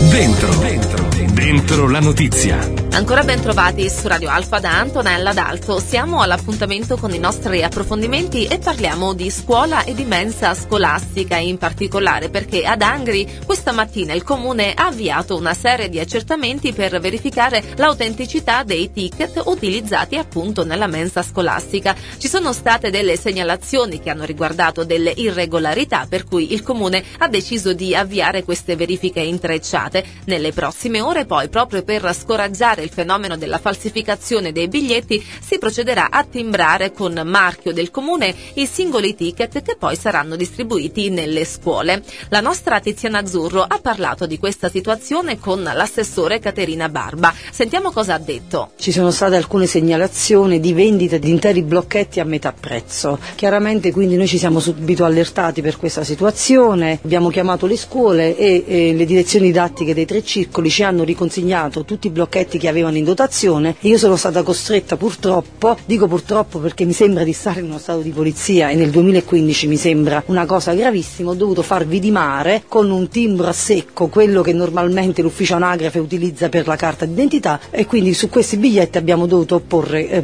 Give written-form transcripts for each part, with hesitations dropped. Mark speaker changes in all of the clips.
Speaker 1: Dentro la notizia.
Speaker 2: Ancora ben trovati su Radio Alfa da Antonella D'Alto. Siamo all'appuntamento con i nostri approfondimenti e parliamo di scuola e di mensa scolastica in particolare, perché ad Angri questa mattina il comune ha avviato una serie di accertamenti per verificare l'autenticità dei ticket utilizzati appunto nella mensa scolastica. Ci sono state delle segnalazioni che hanno riguardato delle irregolarità, per cui il comune ha deciso di avviare queste verifiche intrecciate. Nelle prossime ore poi, proprio per scoraggiare il fenomeno della falsificazione dei biglietti, si procederà a timbrare con marchio del comune i singoli ticket che poi saranno distribuiti nelle scuole. La nostra Tiziana Azzurro ha parlato di questa situazione con l'assessore Caterina Barba. Sentiamo cosa ha detto.
Speaker 3: Ci sono state alcune segnalazioni di vendita di interi blocchetti a metà prezzo. Chiaramente quindi noi ci siamo subito allertati per questa situazione, abbiamo chiamato le scuole e le direzioni didattiche dei 3 circoli ci hanno riconsegnato tutti i blocchetti che avevano in dotazione e io sono stata costretta purtroppo, dico purtroppo perché mi sembra di stare in uno stato di polizia e nel 2015 mi sembra una cosa gravissima, ho dovuto far vidimare con un timbro a secco quello che normalmente l'ufficio anagrafe utilizza per la carta d'identità e quindi su questi biglietti abbiamo dovuto opporre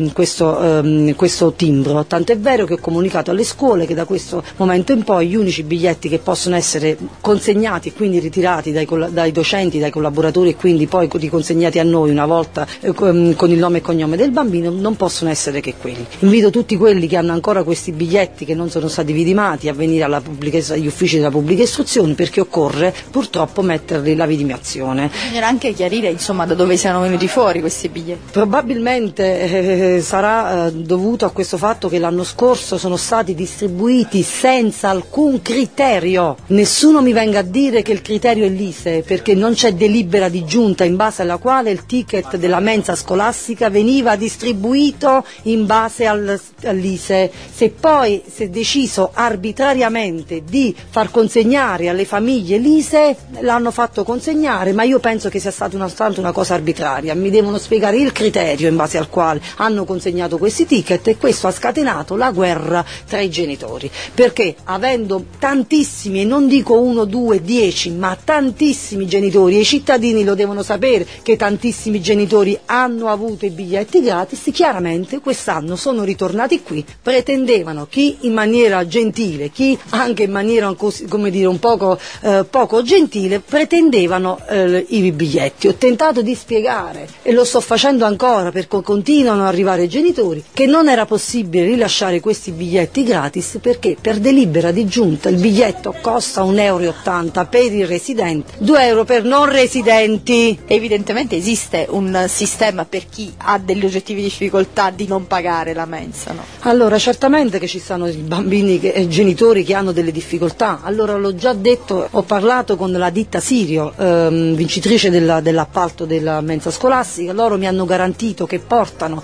Speaker 3: questo timbro, tanto è vero che ho comunicato alle scuole che da questo momento in poi gli unici biglietti che possono essere consegnati e quindi ritirati dai docenti, dai collaboratori e quindi poi riconsegnati a noi una volta con il nome e cognome del bambino non possono essere che quelli. Invito tutti quelli che hanno ancora questi biglietti che non sono stati vidimati a venire agli uffici della pubblica istruzione perché occorre purtroppo metterli la vidimazione.
Speaker 4: Bisognerà anche chiarire insomma da dove siano venuti fuori questi biglietti.
Speaker 3: Probabilmente sarà dovuto a questo fatto che l'anno scorso sono stati distribuiti senza alcun criterio. Nessuno mi venga a dire che il criterio è l'ISEE perché non c'è delibera di giunta in base alla quale il ticket della mensa scolastica veniva distribuito in base all'ISEE. Se poi si è deciso arbitrariamente di far consegnare alle famiglie l'ISEE, l'hanno fatto consegnare, ma io penso che sia stata una cosa arbitraria. Mi devono spiegare il criterio in base al quale hanno consegnato questi ticket e questo ha scatenato la guerra tra i genitori, perché avendo tantissimi, e non dico 1, 2, 10, ma tantissimi genitori, e i cittadini lo devono sapere che tantissimi genitori hanno avuto i biglietti gratis, chiaramente quest'anno sono ritornati qui, pretendevano chi in maniera gentile, chi anche in maniera come dire un poco gentile, pretendevano i biglietti. Ho tentato di spiegare e lo sto facendo ancora perché continuano ad arrivare genitori che non era possibile rilasciare questi biglietti gratis perché per delibera di giunta il biglietto costa 1,80 € per il residente, 2 € per non residenti.
Speaker 4: Evidentemente esiste un sistema per chi ha delle oggettive difficoltà di non pagare la mensa, no?
Speaker 3: Allora certamente che ci sono bambini genitori che hanno delle difficoltà, allora l'ho già detto, ho parlato con la ditta Sirio, vincitrice dell'appalto della mensa scolastica, loro mi hanno garantito che portano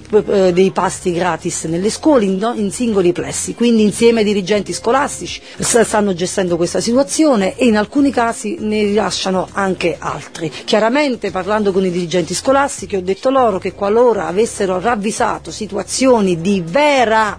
Speaker 3: dei pasti gratis nelle scuole in singoli plessi, quindi insieme ai dirigenti scolastici stanno gestendo questa situazione e in alcuni casi ne rilasciano anche altri. Chiaramente parlando con i dirigenti scolastici ho detto loro che qualora avessero ravvisato situazioni di vera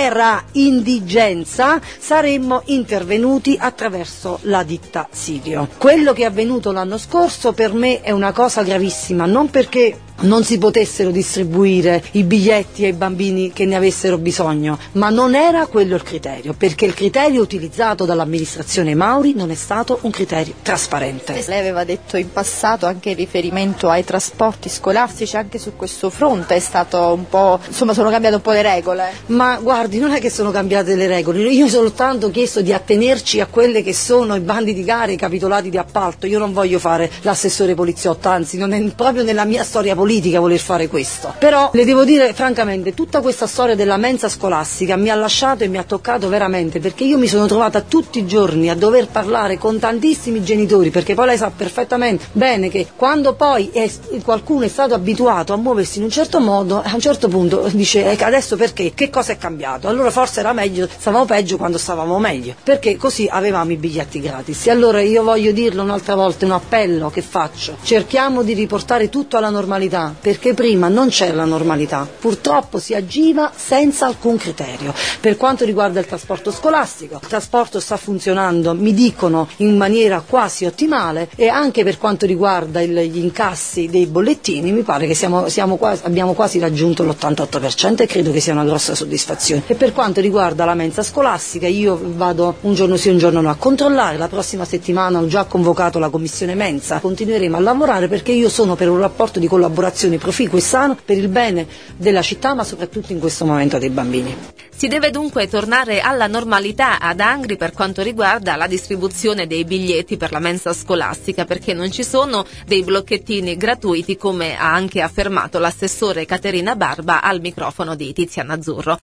Speaker 3: indigenza saremmo intervenuti attraverso la ditta Sirio. Quello che è avvenuto l'anno scorso per me è una cosa gravissima, non perché non si potessero distribuire i biglietti ai bambini che ne avessero bisogno, ma non era quello il criterio, perché il criterio utilizzato dall'amministrazione Mauri non è stato un criterio trasparente.
Speaker 4: Lei aveva detto in passato anche in riferimento ai trasporti scolastici, anche su questo fronte è stato un po', insomma sono cambiate un po' le regole.
Speaker 3: Ma guardi, non è che sono cambiate le regole, io ho soltanto chiesto di attenerci a quelle che sono i bandi di gara, i capitolati di appalto. Io non voglio fare l'assessore poliziotto, anzi non è proprio nella mia storia politica voler fare questo, però le devo dire francamente tutta questa storia della mensa scolastica mi ha lasciato e mi ha toccato veramente, perché io mi sono trovata tutti i giorni a dover parlare con tantissimi genitori, perché poi lei sa perfettamente bene che quando poi qualcuno è stato abituato a muoversi in un certo modo, a un certo punto dice adesso perché? Che cosa è cambiato? Allora forse era meglio, stavamo peggio quando stavamo meglio, perché così avevamo i biglietti gratis. E allora io voglio dirlo un'altra volta, un appello che faccio: cerchiamo di riportare tutto alla normalità, normalità, perché prima non c'era la normalità, purtroppo si agiva senza alcun criterio. Per quanto riguarda il trasporto scolastico, il trasporto sta funzionando, mi dicono, in maniera quasi ottimale, e anche per quanto riguarda gli incassi dei bollettini mi pare che abbiamo quasi raggiunto l'88% e credo che sia una grossa soddisfazione. E per quanto riguarda la mensa scolastica, io vado un giorno sì un giorno no a controllare, la prossima settimana ho già convocato la commissione mensa, continueremo a lavorare perché io sono per un rapporto di collaborazione proficuo e sano per il bene della città, ma soprattutto in questo momento dei bambini.
Speaker 2: Si deve dunque tornare alla normalità ad Angri per quanto riguarda la distribuzione dei biglietti per la mensa scolastica, perché non ci sono dei blocchettini gratuiti, come ha anche affermato l'assessore Caterina Barba al microfono di Tiziana Azzurro.